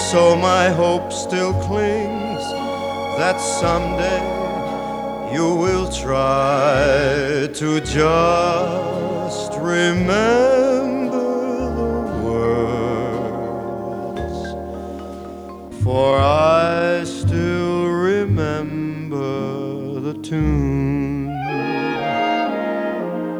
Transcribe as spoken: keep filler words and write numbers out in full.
So my hope still clings that someday you will try to just remember the words, for I still remember the tune.